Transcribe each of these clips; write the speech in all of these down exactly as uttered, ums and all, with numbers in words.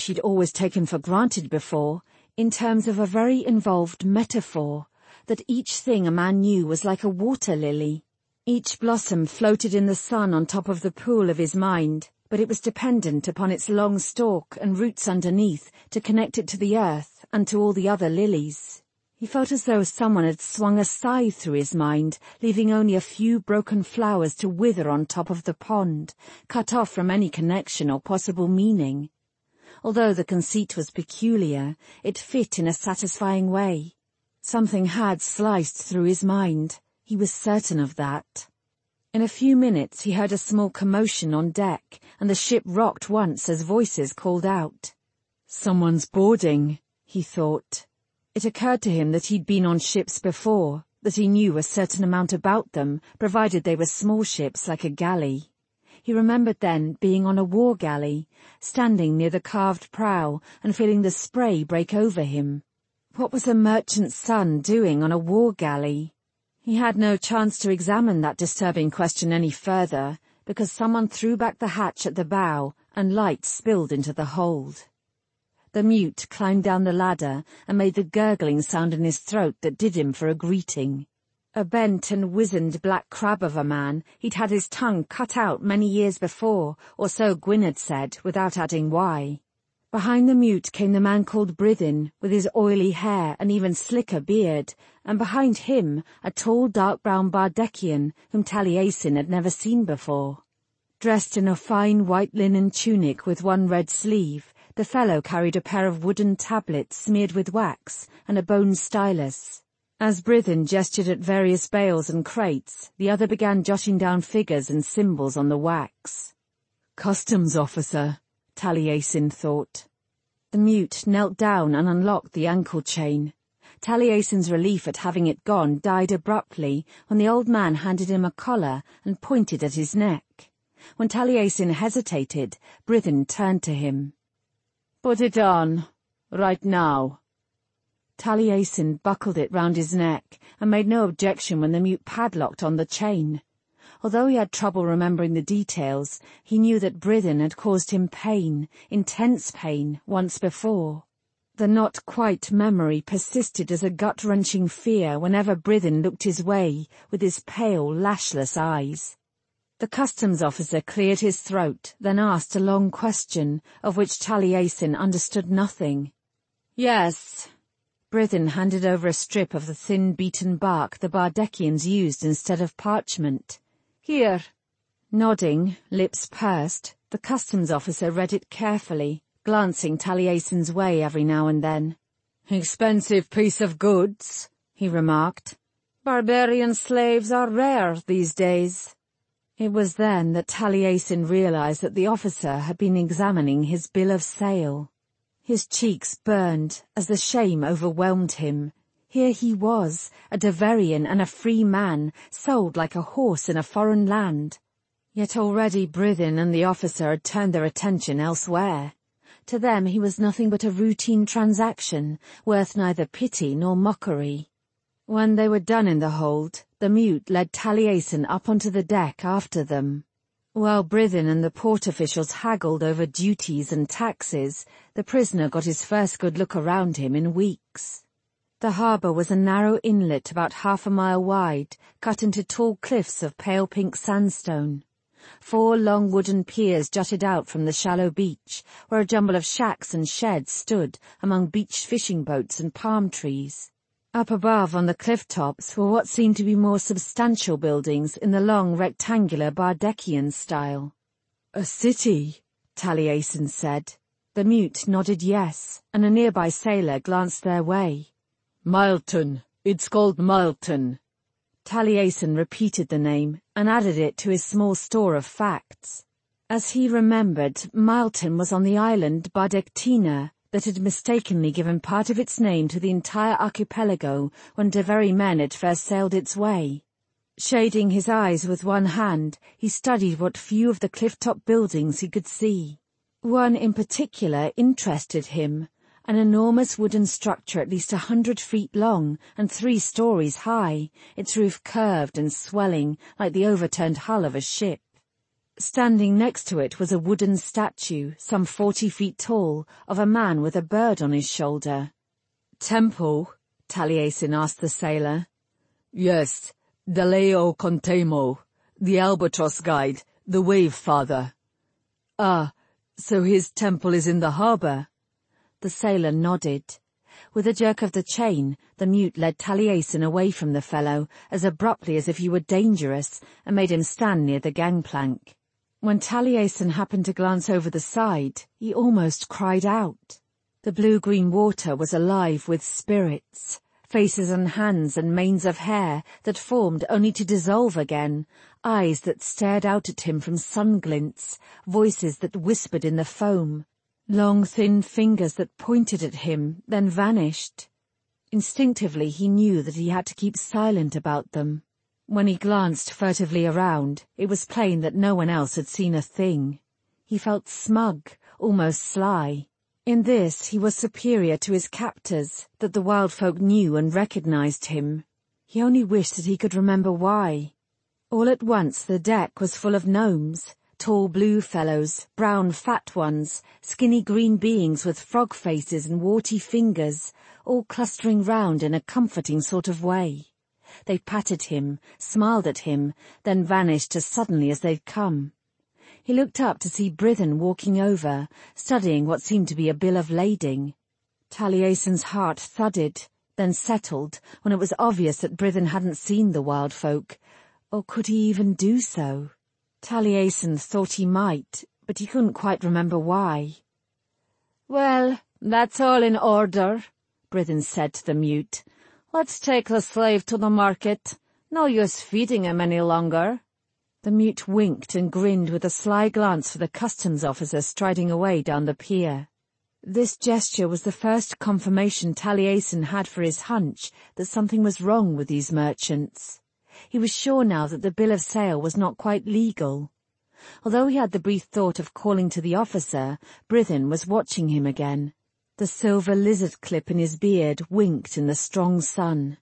she'd always taken for granted before, in terms of a very involved metaphor, that each thing a man knew was like a water lily. Each blossom floated in the sun on top of the pool of his mind, but it was dependent upon its long stalk and roots underneath to connect it to the earth and to all the other lilies. He felt as though someone had swung a scythe through his mind, leaving only a few broken flowers to wither on top of the pond, cut off from any connection or possible meaning. Although the conceit was peculiar, it fit in a satisfying way. Something had sliced through his mind. He was certain of that. In a few minutes he heard a small commotion on deck, and the ship rocked once as voices called out. "Someone's boarding," he thought. It occurred to him that he'd been on ships before, that he knew a certain amount about them, provided they were small ships like a galley. He remembered then being on a war galley, standing near the carved prow and feeling the spray break over him. What was a merchant's son doing on a war galley? He had no chance to examine that disturbing question any further, because someone threw back the hatch at the bow and light spilled into the hold. The mute climbed down the ladder and made the gurgling sound in his throat that did him for a greeting. A bent and wizened black crab of a man, he'd had his tongue cut out many years before, or so Gwyn had said, without adding why. Behind the mute came the man called Brythyn, with his oily hair and even slicker beard, and behind him a tall dark-brown Bardecian whom Taliesin had never seen before. Dressed in a fine white linen tunic with one red sleeve, the fellow carried a pair of wooden tablets smeared with wax and a bone stylus. As Brythyn gestured at various bales and crates, the other began jotting down figures and symbols on the wax. "Customs officer," Taliesin thought. The mute knelt down and unlocked the ankle chain. Taliesin's relief at having it gone died abruptly when the old man handed him a collar and pointed at his neck. When Taliesin hesitated, Brythyn turned to him. "Put it on, right now." Taliesin buckled it round his neck and made no objection when the mute padlocked on the chain. Although he had trouble remembering the details, he knew that Brythyn had caused him pain, intense pain, once before. The not-quite memory persisted as a gut-wrenching fear whenever Brythyn looked his way with his pale, lashless eyes. The customs officer cleared his throat, then asked a long question, of which Taliesin understood nothing. "Yes." Brythyn handed over a strip of the thin beaten bark the Bardecians used instead of parchment. "Here." Nodding, lips pursed, the customs officer read it carefully, glancing Taliesin's way every now and then. "Expensive piece of goods," he remarked. "Barbarian slaves are rare these days." It was then that Taliesin realized that the officer had been examining his bill of sale. His cheeks burned as the shame overwhelmed him. Here he was, a Daverian and a free man, sold like a horse in a foreign land. Yet already Brythyn and the officer had turned their attention elsewhere. To them he was nothing but a routine transaction, worth neither pity nor mockery. When they were done in the hold, the mute led Taliesin up onto the deck after them. While Brythyn and the port officials haggled over duties and taxes, the prisoner got his first good look around him in weeks. The harbour was a narrow inlet about half a mile wide, cut into tall cliffs of pale pink sandstone. Four long wooden piers jutted out from the shallow beach, where a jumble of shacks and sheds stood among beached fishing boats and palm trees. Up above on the cliff tops were what seemed to be more substantial buildings in the long rectangular Bardecian style. "A city," Taliesin said. The mute nodded yes, and a nearby sailor glanced their way. "Milton. It's called Milton." Taliesin repeated the name and added it to his small store of facts. As he remembered, Milton was on the island Bardectina, that had mistakenly given part of its name to the entire archipelago when Daveri men had first sailed its way. Shading his eyes with one hand, he studied what few of the cliff-top buildings he could see. One in particular interested him, an enormous wooden structure at least a hundred feet long and three stories high, its roof curved and swelling like the overturned hull of a ship. Standing next to it was a wooden statue, some forty feet tall, of a man with a bird on his shoulder. "Temple?" Taliesin asked the sailor. "Yes, Daleo Contemo, the albatross guide, the wave father." "Ah, so his temple is in the harbour?" The sailor nodded. With a jerk of the chain, the mute led Taliesin away from the fellow, as abruptly as if he were dangerous, and made him stand near the gangplank. When Taliesin happened to glance over the side, he almost cried out. The blue-green water was alive with spirits, faces and hands and manes of hair that formed only to dissolve again, eyes that stared out at him from sun-glints, voices that whispered in the foam, long thin fingers that pointed at him, then vanished. Instinctively he knew that he had to keep silent about them. When he glanced furtively around, it was plain that no one else had seen a thing. He felt smug, almost sly. In this he was superior to his captors, that the wild folk knew and recognized him. He only wished that he could remember why. All at once the deck was full of gnomes, tall blue fellows, brown fat ones, skinny green beings with frog faces and warty fingers, all clustering round in a comforting sort of way. They patted him, smiled at him, then vanished as suddenly as they'd come. He looked up to see Brithen walking over, studying what seemed to be a bill of lading. Taliesin's heart thudded, then settled, when it was obvious that Brithen hadn't seen the wild folk. Or could he even do so? Taliesin thought he might, but he couldn't quite remember why. "Well, that's all in order," Brithen said to the mute. "Let's take the slave to the market. No use feeding him any longer." The mute winked and grinned with a sly glance for the customs officer striding away down the pier. This gesture was the first confirmation Taliesin had for his hunch that something was wrong with these merchants. He was sure now that the bill of sale was not quite legal. Although he had the brief thought of calling to the officer, Brithen was watching him again. The silver lizard clip in his beard winked in the strong sun.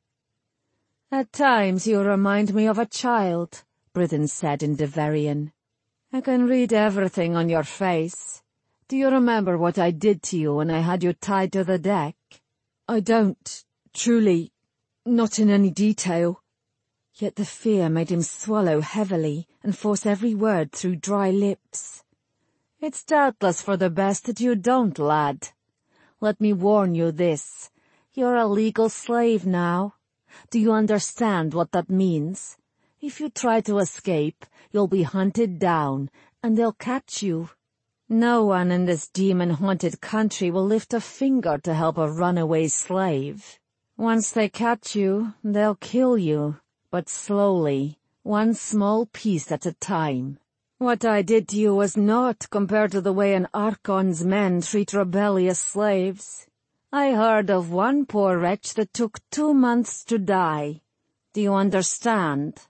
"At times you remind me of a child," Brithen said in Deverian. "I can read everything on your face. Do you remember what I did to you when I had you tied to the deck?" "I don't, truly, not in any detail." Yet the fear made him swallow heavily and force every word through dry lips. "It's doubtless for the best that you don't, lad. Let me warn you this. You're a legal slave now. Do you understand what that means? If you try to escape, you'll be hunted down, and they'll catch you. No one in this demon-haunted country will lift a finger to help a runaway slave. Once they catch you, they'll kill you, but slowly, one small piece at a time. What I did to you was naught compared to the way an Archon's men treat rebellious slaves. I heard of one poor wretch that took two months to die. Do you understand?"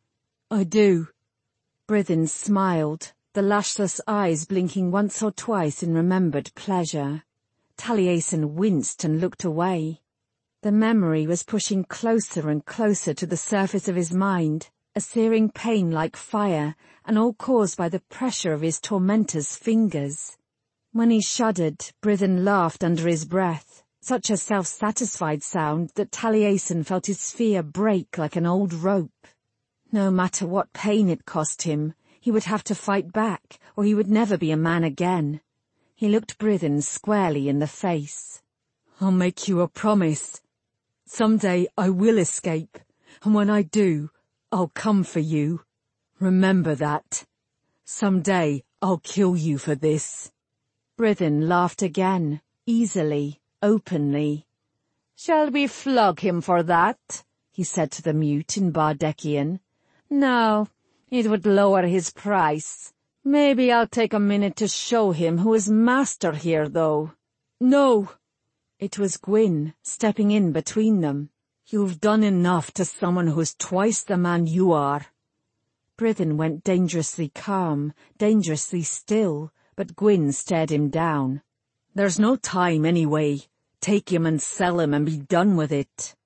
"I do." Brithen smiled, the lashless eyes blinking once or twice in remembered pleasure. Taliesin winced and looked away. The memory was pushing closer and closer to the surface of his mind, a searing pain like fire, and all caused by the pressure of his tormentor's fingers. When he shuddered, Brithen laughed under his breath, such a self-satisfied sound that Taliesin felt his fear break like an old rope. No matter what pain it cost him, he would have to fight back, or he would never be a man again. He looked Brithen squarely in the face. "I'll make you a promise. Some day I will escape, and when I do, I'll come for you. Remember that. Some day I'll kill you for this." Brithen laughed again, easily, openly. "Shall we flog him for that?" he said to the mute in Bardecian. "No, it would lower his price. Maybe I'll take a minute to show him who is master here, though." "No!" It was Gwyn, stepping in between them. "You've done enough to someone who's twice the man you are." Brithen went dangerously calm, dangerously still, but Gwyn stared him down. "There's no time anyway. Take him and sell him and be done with it."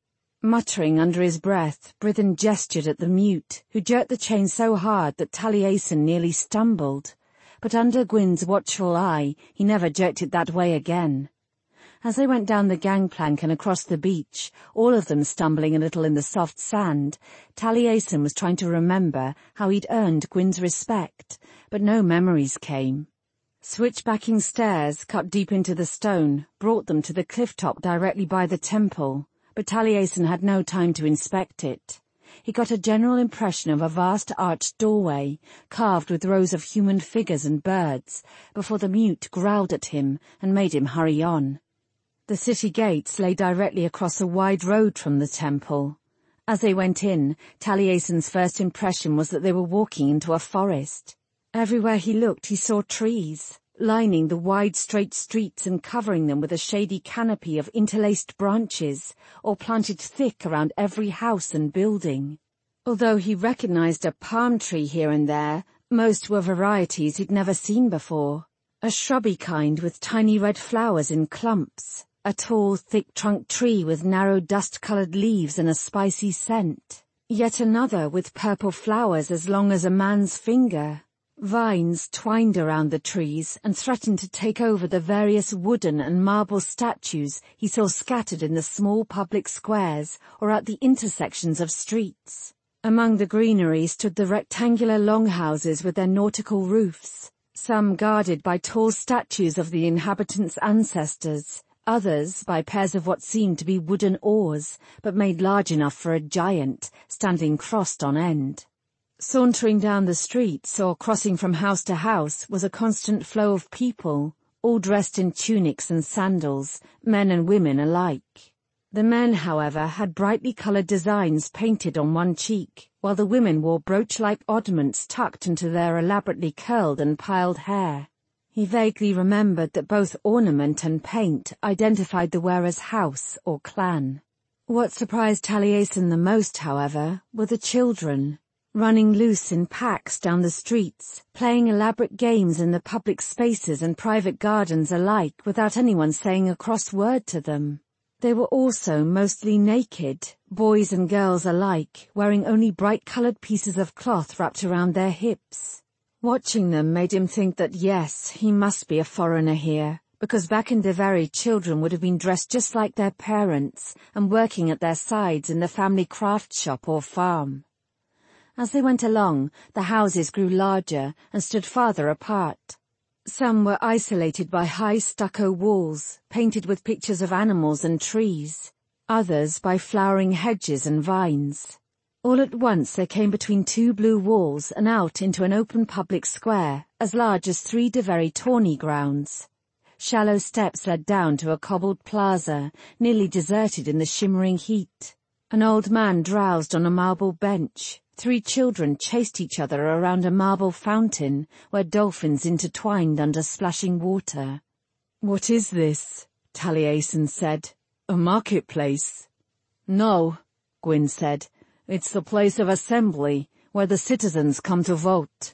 Muttering under his breath, Brithen gestured at the mute, who jerked the chain so hard that Taliesin nearly stumbled. But under Gwyn's watchful eye, he never jerked it that way again. As they went down the gangplank and across the beach, all of them stumbling a little in the soft sand, Taliesin was trying to remember how he'd earned Gwyn's respect, but no memories came. Switchbacking stairs, cut deep into the stone, brought them to the cliff top directly by the temple, but Taliesin had no time to inspect it. He got a general impression of a vast arched doorway, carved with rows of human figures and birds, before the mute growled at him and made him hurry on. The city gates lay directly across a wide road from the temple. As they went in, Taliesin's first impression was that they were walking into a forest. Everywhere he looked he saw trees, lining the wide straight streets and covering them with a shady canopy of interlaced branches, or planted thick around every house and building. Although he recognized a palm tree here and there, most were varieties he'd never seen before. A shrubby kind with tiny red flowers in clumps, a tall, thick-trunked tree with narrow dust-colored leaves and a spicy scent. Yet another with purple flowers as long as a man's finger. Vines twined around the trees and threatened to take over the various wooden and marble statues he saw scattered in the small public squares or at the intersections of streets. Among the greenery stood the rectangular longhouses with their nautical roofs, some guarded by tall statues of the inhabitants' ancestors, others by pairs of what seemed to be wooden oars, but made large enough for a giant, standing crossed on end. Sauntering down the streets or crossing from house to house was a constant flow of people, all dressed in tunics and sandals, men and women alike. The men, however, had brightly coloured designs painted on one cheek, while the women wore brooch-like oddments tucked into their elaborately curled and piled hair. He vaguely remembered that both ornament and paint identified the wearer's house or clan. What surprised Taliesin the most, however, were the children, running loose in packs down the streets, playing elaborate games in the public spaces and private gardens alike without anyone saying a cross word to them. They were also mostly naked, boys and girls alike, wearing only bright-coloured pieces of cloth wrapped around their hips. Watching them made him think that yes, he must be a foreigner here, because back in Deveri children would have been dressed just like their parents and working at their sides in the family craft shop or farm. As they went along, the houses grew larger and stood farther apart. Some were isolated by high stucco walls, painted with pictures of animals and trees, others by flowering hedges and vines. All at once they came between two blue walls and out into an open public square, as large as three Deveri tourney grounds. Shallow steps led down to a cobbled plaza, nearly deserted in the shimmering heat. An old man drowsed on a marble bench. Three children chased each other around a marble fountain where dolphins intertwined under splashing water. "What is this?" Taliesin said. "A marketplace?" "No," Gwyn said. "It's the place of assembly, where the citizens come to vote."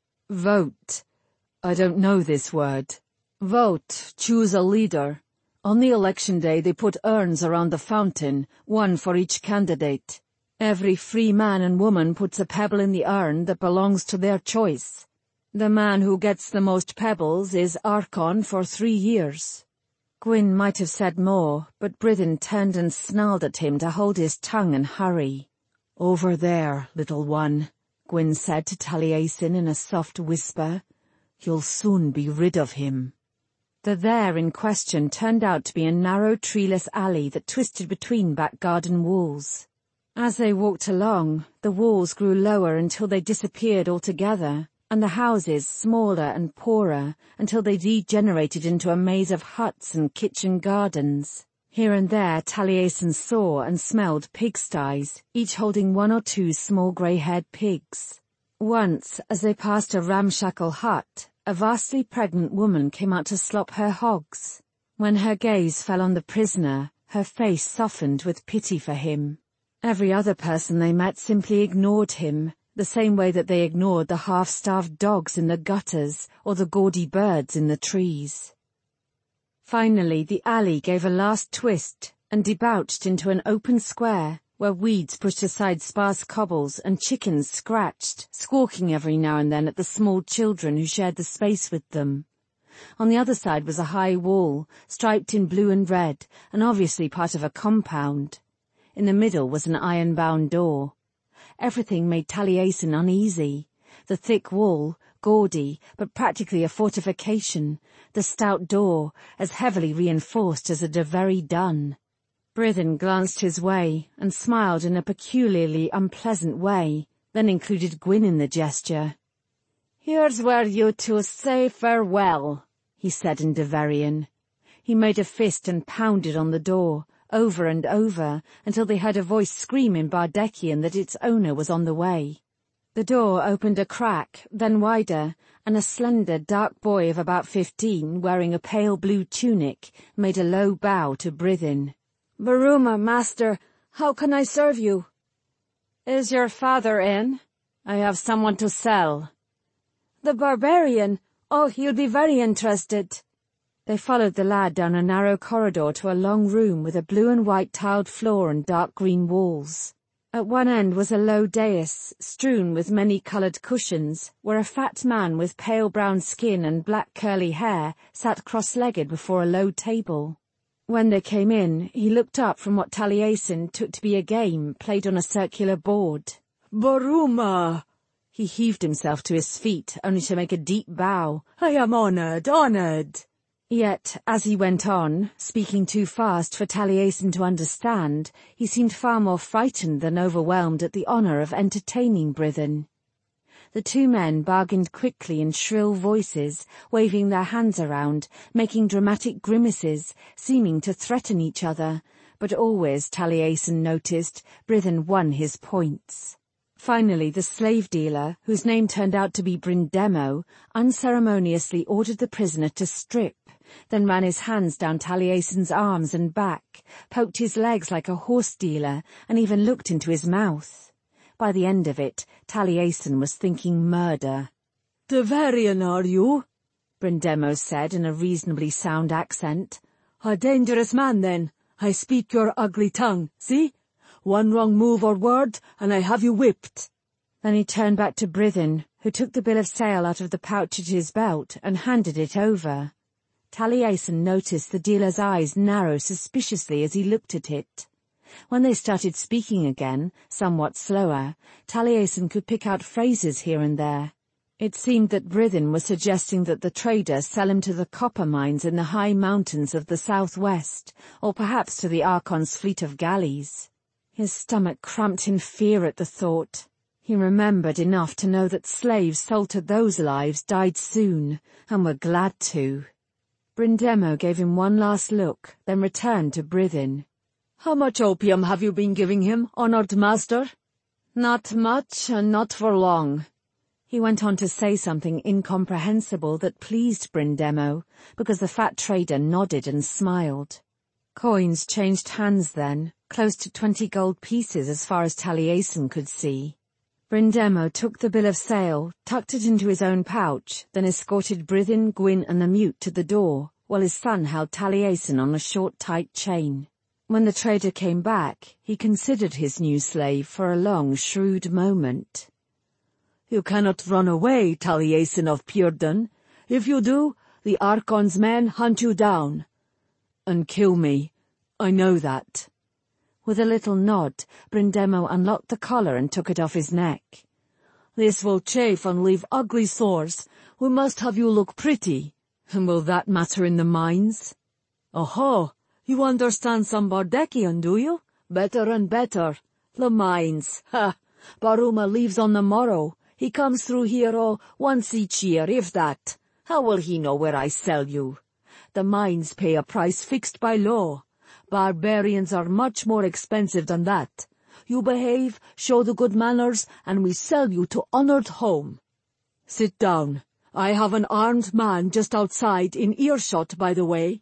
"Vote? I don't know this word." "Vote, choose a leader. On the election day they put urns around the fountain, one for each candidate. Every free man and woman puts a pebble in the urn that belongs to their choice. The man who gets the most pebbles is Archon for three years. Gwyn might have said more, but Brithen turned and snarled at him to hold his tongue and hurry. "Over there, little one," Gwyn said to Taliesin in a soft whisper. "You'll soon be rid of him." The there in question turned out to be a narrow treeless alley that twisted between back garden walls. As they walked along, the walls grew lower until they disappeared altogether, and the houses smaller and poorer until they degenerated into a maze of huts and kitchen gardens. Here and there Taliesin saw and smelled pigsties, each holding one or two small grey-haired pigs. Once, as they passed a ramshackle hut, a vastly pregnant woman came out to slop her hogs. When her gaze fell on the prisoner, her face softened with pity for him. Every other person they met simply ignored him, the same way that they ignored the half-starved dogs in the gutters or the gaudy birds in the trees. Finally, the alley gave a last twist, and debouched into an open square where weeds pushed aside sparse cobbles and chickens scratched, squawking every now and then at the small children who shared the space with them. On the other side was a high wall, striped in blue and red, and obviously part of a compound. In the middle was an iron-bound door. Everything made Taliesin uneasy. The thick wall, gaudy, but practically a fortification. The stout door, as heavily reinforced as a de very dun. Brythen glanced his way, and smiled in a peculiarly unpleasant way, then included Gwyn in the gesture. "Here's where you two say farewell," he said in Deverian. He made a fist and pounded on the door, over and over, until they heard a voice scream in Bardecian that its owner was on the way. The door opened a crack, then wider, and a slender, dark boy of about fifteen, wearing a pale blue tunic, made a low bow to Brythen. "Baruma, master, how can I serve you?" "Is your father in? I have someone to sell." "The barbarian? Oh, he'll be very interested." They followed the lad down a narrow corridor to a long room with a blue and white tiled floor and dark green walls. At one end was a low dais, strewn with many-coloured cushions, where a fat man with pale brown skin and black curly hair sat cross-legged before a low table. When they came in, he looked up from what Taliesin took to be a game played on a circular board. "Baruma!" He heaved himself to his feet, only to make a deep bow. "I am honoured, honoured." Yet, as he went on, speaking too fast for Taliesin to understand, he seemed far more frightened than overwhelmed at the honour of entertaining Brythen. The two men bargained quickly in shrill voices, waving their hands around, making dramatic grimaces, seeming to threaten each other, but always, Taliesin noticed, Brythen won his points. Finally, the slave dealer, whose name turned out to be Brindemo, unceremoniously ordered the prisoner to strip, then ran his hands down Taliesin's arms and back, poked his legs like a horse dealer, and even looked into his mouth. By the end of it, Taliesin was thinking murder. "Deverian, are you?" Brindemo said in a reasonably sound accent. "A dangerous man, then. I speak your ugly tongue, see? One wrong move or word, and I have you whipped." Then he turned back to Brythen, who took the bill of sale out of the pouch at his belt and handed it over. Taliesin noticed the dealer's eyes narrow suspiciously as he looked at it. When they started speaking again, somewhat slower, Taliesin could pick out phrases here and there. It seemed that Brythen was suggesting that the trader sell him to the copper mines in the high mountains of the southwest, or perhaps to the Archon's fleet of galleys. His stomach cramped in fear at the thought. He remembered enough to know that slaves sold to those lives died soon, and were glad to. Brindemo gave him one last look, then returned to Brythen. "How much opium have you been giving him, honoured master?" "Not much, and not for long." He went on to say something incomprehensible that pleased Brindemo, because the fat trader nodded and smiled. Coins changed hands then, close to twenty gold pieces as far as Taliesin could see. Brindemo took the bill of sale, tucked it into his own pouch, then escorted Brythen, Gwyn and the mute to the door, while his son held Taliesin on a short tight chain. When the trader came back, he considered his new slave for a long, shrewd moment. "You cannot run away, Taliesin of Pyrden. If you do, the Archon's men hunt you down. And kill me. I know that." With a little nod, Brindemo unlocked the collar and took it off his neck. "This will chafe and leave ugly sores. We must have you look pretty. And will that matter in the mines?" "Oho! You understand some Bardecian, do you? Better and better. The mines, ha! Baruma leaves on the morrow. He comes through here, oh, once each year, if that. How will he know where I sell you? The mines pay a price fixed by law. Barbarians are much more expensive than that. You behave, show the good manners, and we sell you to honoured home. Sit down. I have an armed man just outside, in earshot, by the way."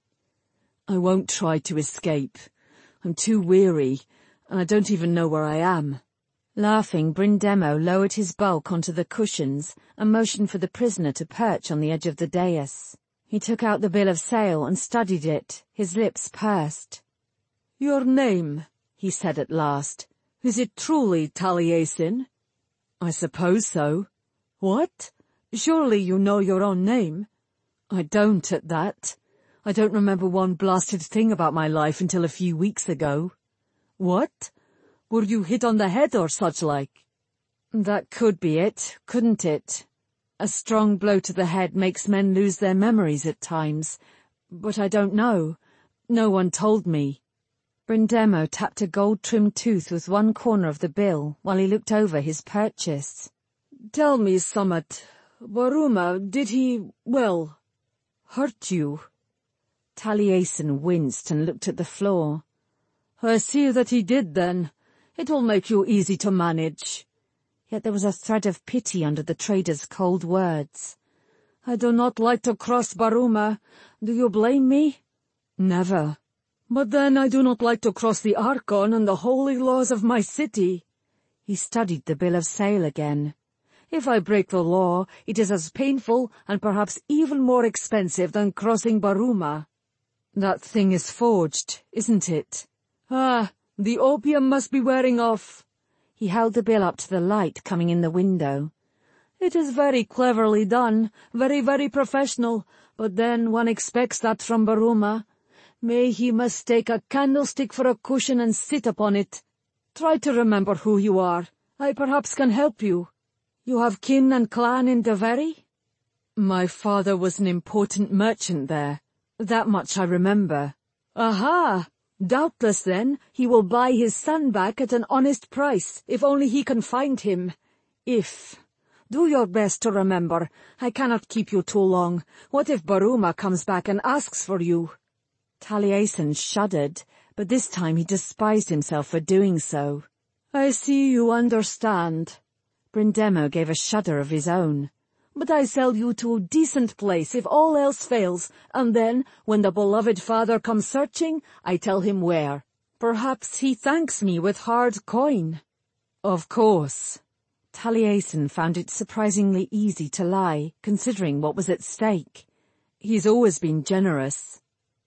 "I won't try to escape. I'm too weary, and I don't even know where I am." Laughing, Brindemo lowered his bulk onto the cushions and motioned for the prisoner to perch on the edge of the dais. He took out the bill of sale and studied it, his lips pursed. "Your name," he said at last. "Is it truly Taliesin?" "I suppose so." "What? Surely you know your own name?" "I don't, at that. I don't remember one blasted thing about my life until a few weeks ago." "What? Were you hit on the head or such like?" "That could be it, couldn't it? A strong blow to the head makes men lose their memories at times. But I don't know. No one told me." Brindemo tapped a gold-trimmed tooth with one corner of the bill while he looked over his purchase. "Tell me summat. Baruma, did he, well, hurt you?" Taliesin winced and looked at the floor. "I see that he did, then. It will make you easy to manage." Yet there was a thread of pity under the trader's cold words. "I do not like to cross Baruma. Do you blame me?" "Never." "But then I do not like to cross the Archon and the holy laws of my city." He studied the bill of sale again. "If I break the law, it is as painful and perhaps even more expensive than crossing Baruma." "That thing is forged, isn't it?" "Ah, the opium must be wearing off." He held the bill up to the light coming in the window. "It is very cleverly done, very, very professional, but then one expects that from Baruma. May he mistake a candlestick for a cushion and sit upon it. Try to remember who you are. I perhaps can help you. You have kin and clan in Daveri?" "My father was an important merchant there. That much I remember." "Aha! Doubtless, then, he will buy his son back at an honest price, if only he can find him. If. Do your best to remember. I cannot keep you too long. What if Baruma comes back and asks for you?" Taliesin shuddered, but this time he despised himself for doing so. "I see you understand." Brindemo gave a shudder of his own. "But I sell you to a decent place if all else fails, and then, when the beloved father comes searching, I tell him where. Perhaps he thanks me with hard coin." "Of course." Taliesin found it surprisingly easy to lie, considering what was at stake. He's always been generous.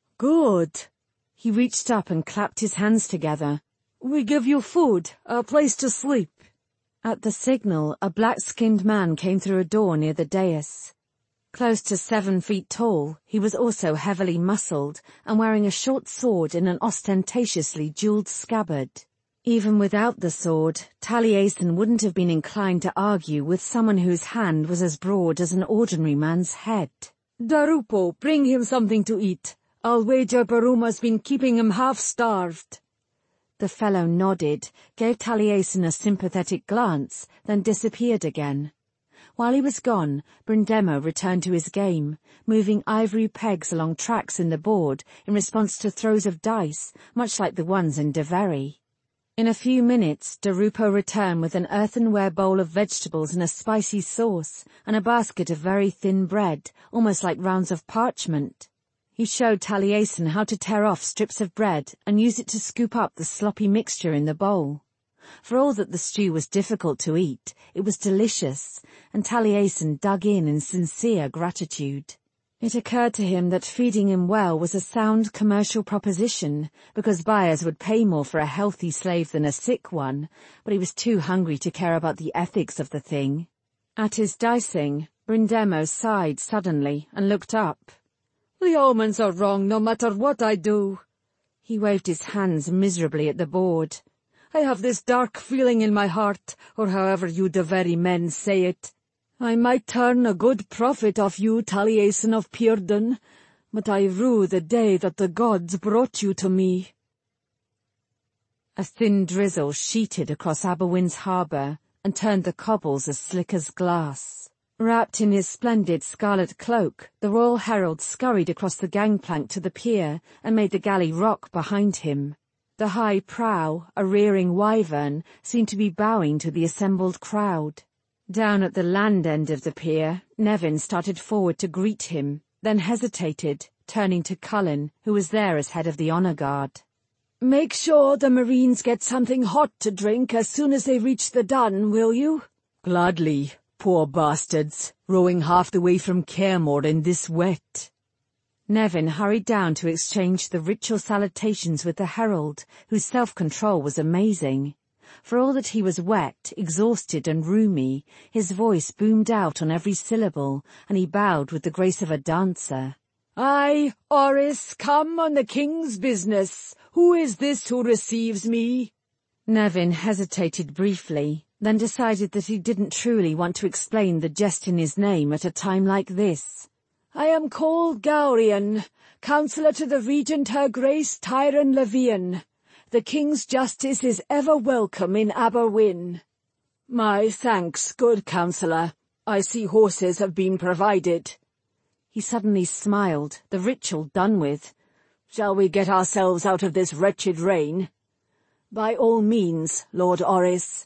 "Good." He reached up and clapped his hands together. "We give you food, a place to sleep." At the signal, a black-skinned man came through a door near the dais. Close to seven feet tall, he was also heavily muscled and wearing a short sword in an ostentatiously jeweled scabbard. Even without the sword, Taliesin wouldn't have been inclined to argue with someone whose hand was as broad as an ordinary man's head. "Darupo, bring him something to eat. I'll wager Baruma's been keeping him half-starved." The fellow nodded, gave Taliesin a sympathetic glance, then disappeared again. While he was gone, Brindemo returned to his game, moving ivory pegs along tracks in the board in response to throws of dice, much like the ones in Daveri. In a few minutes, Darupo returned with an earthenware bowl of vegetables and a spicy sauce, and a basket of very thin bread, almost like rounds of parchment. He showed Taliesin how to tear off strips of bread and use it to scoop up the sloppy mixture in the bowl. For all that the stew was difficult to eat, it was delicious, and Taliesin dug in in sincere gratitude. It occurred to him that feeding him well was a sound commercial proposition, because buyers would pay more for a healthy slave than a sick one, but he was too hungry to care about the ethics of the thing. At his dicing, Brindemo sighed suddenly and looked up. "The omens are wrong no matter what I do." He waved his hands miserably at the board. "I have this dark feeling in my heart, or however you Daveri men say it. I might turn a good profit off you, Taliesin of Pyrden, but I rue the day that the gods brought you to me." A thin drizzle sheeted across Aberwin's harbour and turned the cobbles as slick as glass. Wrapped in his splendid scarlet cloak, the Royal Herald scurried across the gangplank to the pier and made the galley rock behind him. The high prow, a rearing wyvern, seemed to be bowing to the assembled crowd. Down at the land end of the pier, Nevin started forward to greet him, then hesitated, turning to Cullen, who was there as head of the honour guard. "Make sure the Marines get something hot to drink as soon as they reach the Dun, will you?" "Gladly. Poor bastards, rowing half the way from Caremore in this wet." Nevin hurried down to exchange the ritual salutations with the herald, whose self-control was amazing. For all that he was wet, exhausted and roomy, his voice boomed out on every syllable, and he bowed with the grace of a dancer. "I, Oris, come on the king's business. Who is this who receives me?" Nevin hesitated briefly, then decided that he didn't truly want to explain the jest in his name at a time like this. "I am called Gaurian, counsellor to the regent Her Grace Tyron Levian. The king's justice is ever welcome in Aberwyn." "My thanks, good counsellor. I see horses have been provided." He suddenly smiled, the ritual done with. "Shall we get ourselves out of this wretched rain?" "By all means, Lord Oris."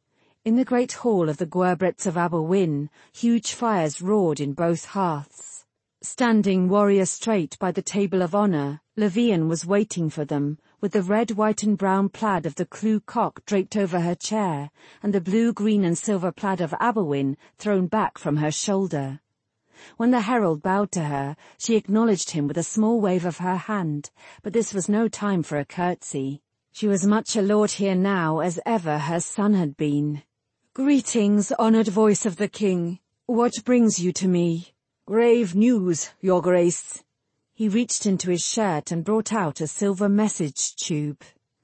In the great hall of the Gwerbrets of Aberwyn, huge fires roared in both hearths. Standing warrior straight by the table of honour, Levian was waiting for them, with the red, white and brown plaid of the Clwyd Coch draped over her chair, and the blue, green and silver plaid of Aberwyn thrown back from her shoulder. When the herald bowed to her, she acknowledged him with a small wave of her hand, but this was no time for a curtsy. She was much a lord here now as ever her son had been. "Greetings, honoured voice of the king. What brings you to me?" "Grave news, your grace." He reached into his shirt and brought out a silver message tube.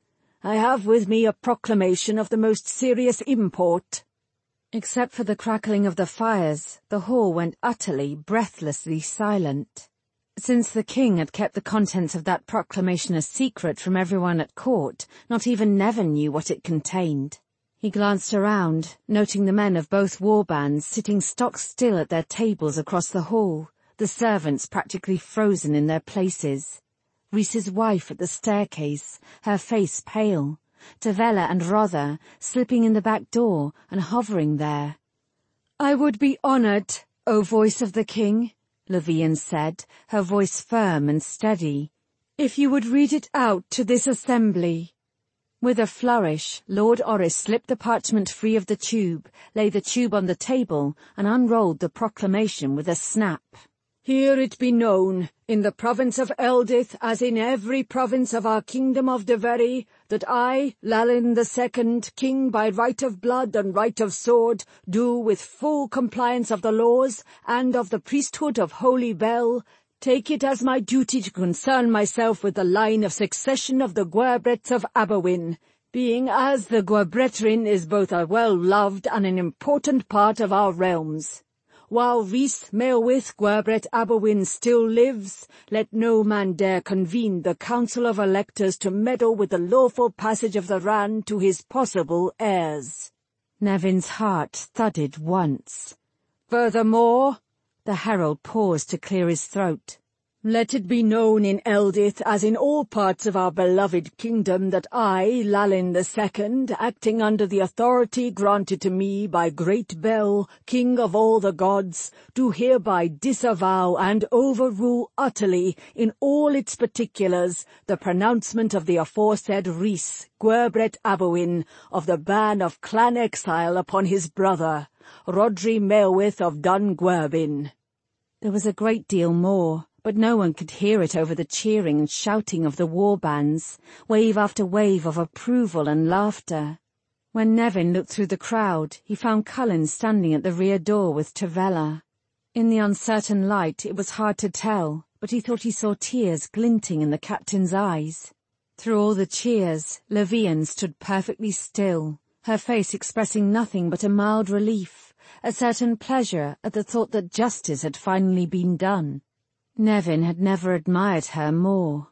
"I have with me a proclamation of the most serious import." Except for the crackling of the fires, the hall went utterly, breathlessly silent. Since the king had kept the contents of that proclamation a secret from everyone at court, not even Nevin knew what it contained. He glanced around, noting the men of both warbands sitting stock still at their tables across the hall, the servants practically frozen in their places. Rhys's wife at the staircase, her face pale. Tavella and Rother slipping in the back door and hovering there. "I would be honoured, O voice of the king," Levian said, her voice firm and steady, "if you would read it out to this assembly." With a flourish, Lord Oris slipped the parchment free of the tube, laid the tube on the table, and unrolled the proclamation with a snap. "Hear it be known, in the province of Eldith, as in every province of our kingdom of Deverry, that I, Lalin the Second, king by right of blood and right of sword, do, with full compliance of the laws and of the priesthood of Holy Bell, take it as my duty to concern myself with the line of succession of the Gwerbrets of Aberwyn, being as the Gwerbretrin is both a well-loved and an important part of our realms. While Rhys Maelwyth Gwerbret Aberwyn still lives, let no man dare convene the Council of Electors to meddle with the lawful passage of the Ran to his possible heirs." Nevin's heart thudded once. "Furthermore," the herald paused to clear his throat, "let it be known in Eldith, as in all parts of our beloved kingdom, that I, Lalin the Second, acting under the authority granted to me by Great Bell, King of all the gods, do hereby disavow and overrule utterly, in all its particulars, the pronouncement of the aforesaid Rhys, Gwerbret Aberwyn, of the ban of clan exile upon his brother, Rhodri Maelwyth of Dun Gwerbyn." There was a great deal more, but no one could hear it over the cheering and shouting of the war bands, wave after wave of approval and laughter. When Nevin looked through the crowd, he found Cullen standing at the rear door with Tavella. In the uncertain light it was hard to tell, but he thought he saw tears glinting in the captain's eyes. Through all the cheers, Levian stood perfectly still, her face expressing nothing but a mild relief, a certain pleasure at the thought that justice had finally been done. Nevin had never admired her more.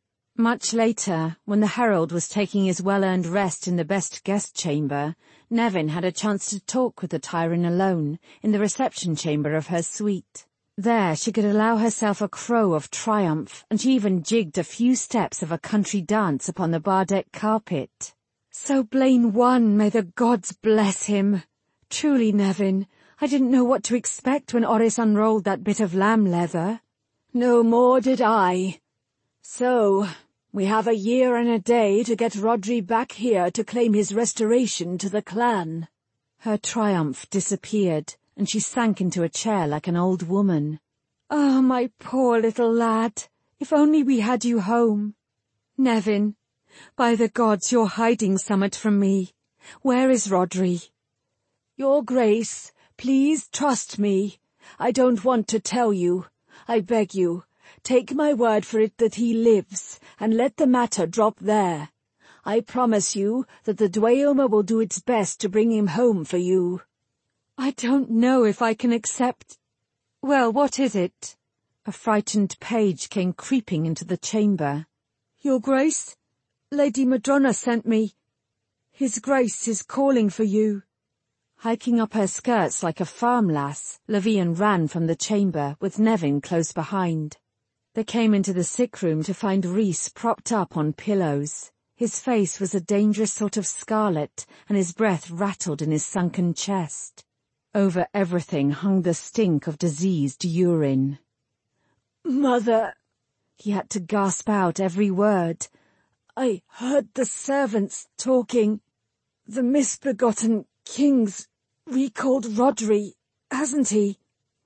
Much later, when the herald was taking his well-earned rest in the best guest chamber, Nevin had a chance to talk with the Tyron alone, in the reception chamber of her suite. There she could allow herself a crow of triumph, and she even jigged a few steps of a country dance upon the bardeck carpet. "So Blaine won, may the gods bless him. Truly, Nevin, I didn't know what to expect when Oris unrolled that bit of lamb leather." "No more did I. So, we have a year and a day to get Rhodri back here to claim his restoration to the clan." Her triumph disappeared, and she sank into a chair like an old woman. Ah, my poor little lad, if only we had you home. Nevin, by the gods, you're hiding summat from me. Where is Rhodri? Your Grace, please trust me. I don't want to tell you. I beg you, take my word for it that he lives, and let the matter drop there. I promise you that the Dweomer will do its best to bring him home for you. I don't know if I can accept... Well, what is it? A frightened page came creeping into the chamber. Your Grace, Lady Madrona sent me. His Grace is calling for you. Hiking up her skirts like a farm lass, Levian ran from the chamber, with Nevin close behind. They came into the sick room to find Rhys propped up on pillows. His face was a dangerous sort of scarlet, and his breath rattled in his sunken chest. Over everything hung the stink of diseased urine. Mother, he had to gasp out every word. I heard the servants talking. The misbegotten king's recalled Rhodri, hasn't he?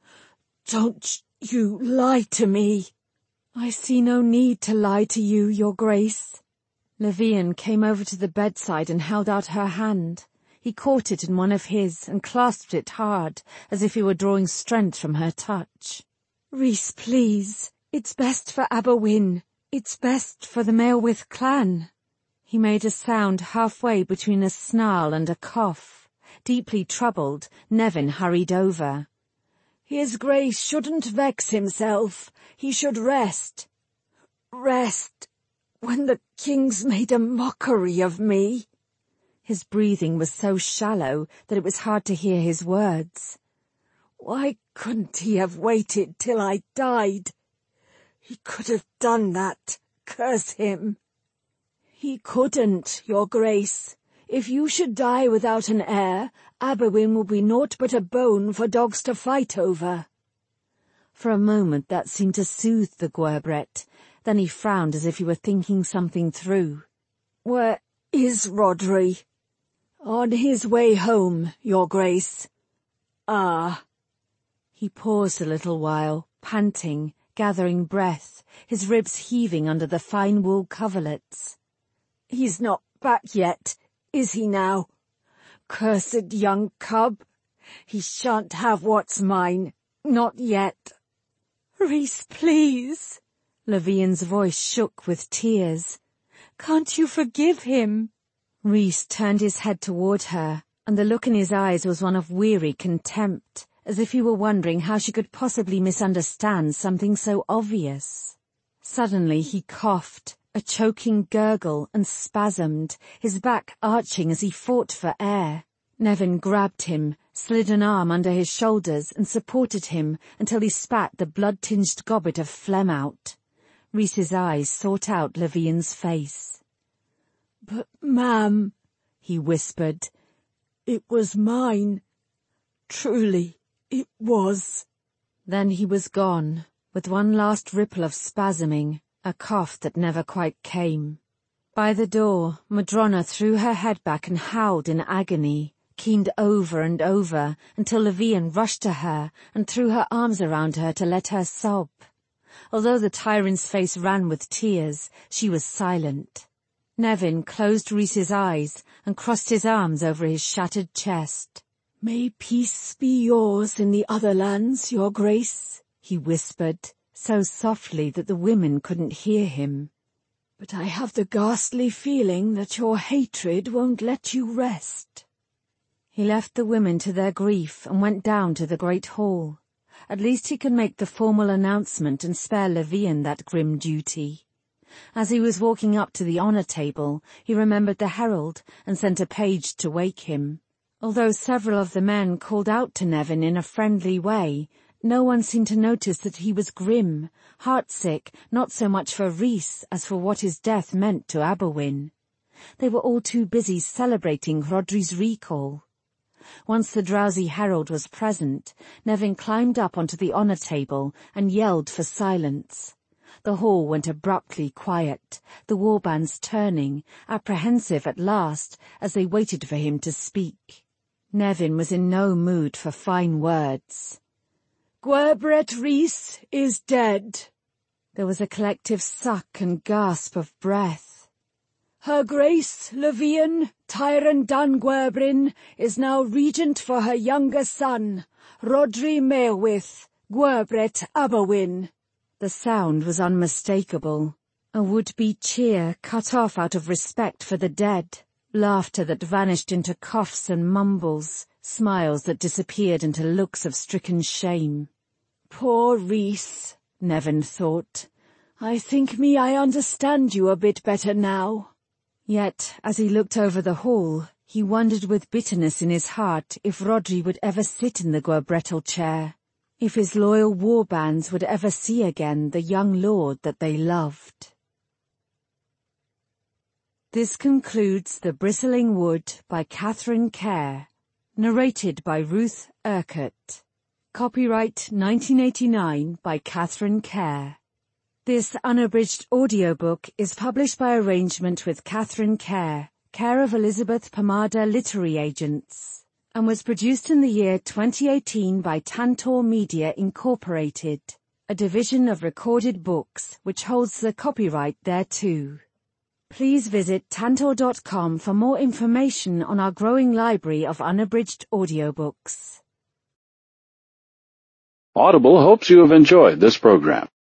Don't you lie to me. I see no need to lie to you, Your Grace. Levian came over to the bedside and held out her hand. He caught it in one of his and clasped it hard, as if he were drawing strength from her touch. Rhys, please. It's best for Aberwyn. It's best for the Maelwith clan. He made a sound halfway between a snarl and a cough. Deeply troubled, Nevin hurried over. His Grace shouldn't vex himself. He should rest. Rest when the king's made a mockery of me. His breathing was so shallow that it was hard to hear his words. Why couldn't he have waited till I died? He could have done that, curse him. He couldn't, Your Grace. If you should die without an heir, Aberwyn will be naught but a bone for dogs to fight over. For a moment that seemed to soothe the Gwerbret. Then he frowned as if he were thinking something through. Where is Rhodri? On his way home, Your Grace. Ah. He paused a little while, panting, gathering breath, his ribs heaving under the fine wool coverlets. He's not back yet, is he now? Cursed young cub. He shan't have what's mine, not yet. Rhys, please. Levian's voice shook with tears. Can't you forgive him? Rhys turned his head toward her, and the look in his eyes was one of weary contempt, as if he were wondering how she could possibly misunderstand something so obvious. Suddenly he coughed, a choking gurgle, and spasmed, his back arching as he fought for air. Nevin grabbed him, slid an arm under his shoulders, and supported him until he spat the blood-tinged gobbet of phlegm out. Rhys's eyes sought out Levian's face. "But, ma'am," he whispered, "it was mine. Truly, it was." Then he was gone, with one last ripple of spasming, a cough that never quite came. By the door, Madrona threw her head back and howled in agony, keened over and over, until Levian rushed to her and threw her arms around her to let her sob. Although the tyrant's face ran with tears, she was silent. Nevin closed Rhys's eyes and crossed his arms over his shattered chest. "May peace be yours in the other lands, Your Grace," he whispered, so softly that the women couldn't hear him. "But I have the ghastly feeling that your hatred won't let you rest." He left the women to their grief and went down to the great hall. At least he could make the formal announcement and spare Levian that grim duty. As he was walking up to the honour table, he remembered the herald and sent a page to wake him. Although several of the men called out to Nevin in a friendly way, no one seemed to notice that he was grim, heartsick, not so much for Rhys as for what his death meant to Aberwyn. They were all too busy celebrating Rhodri's recall. Once the drowsy herald was present, Nevin climbed up onto the honour table and yelled for silence. The hall went abruptly quiet, the warbands turning, apprehensive at last, as they waited for him to speak. Nevin was in no mood for fine words. Gwerbret Rhys is dead. There was a collective suck and gasp of breath. Her Grace Levian Tyran Dan Gwerbrin is now regent for her younger son, Rodri Maelwyth Gwerbret Aberwyn. The sound was unmistakable. A would-be cheer cut off out of respect for the dead, laughter that vanished into coughs and mumbles, smiles that disappeared into looks of stricken shame. Poor Rhys, Nevin thought. I think me I understand you a bit better now. Yet, as he looked over the hall, he wondered with bitterness in his heart if Rodri would ever sit in the Gwerbretal chair, if his loyal warbands would ever see again the young lord that they loved. This concludes The Bristling Wood by Catherine Kerr, narrated by Ruth Urquhart. Copyright nineteen eighty-nine by Catherine Kerr. This unabridged audiobook is published by arrangement with Catherine Kerr, care of Elizabeth Pomada Literary Agents, and was produced in the year twenty eighteen by Tantor Media Incorporated, a division of Recorded Books which holds the copyright thereto. Please visit tantor dot com for more information on our growing library of unabridged audiobooks. Audible hopes you have enjoyed this program.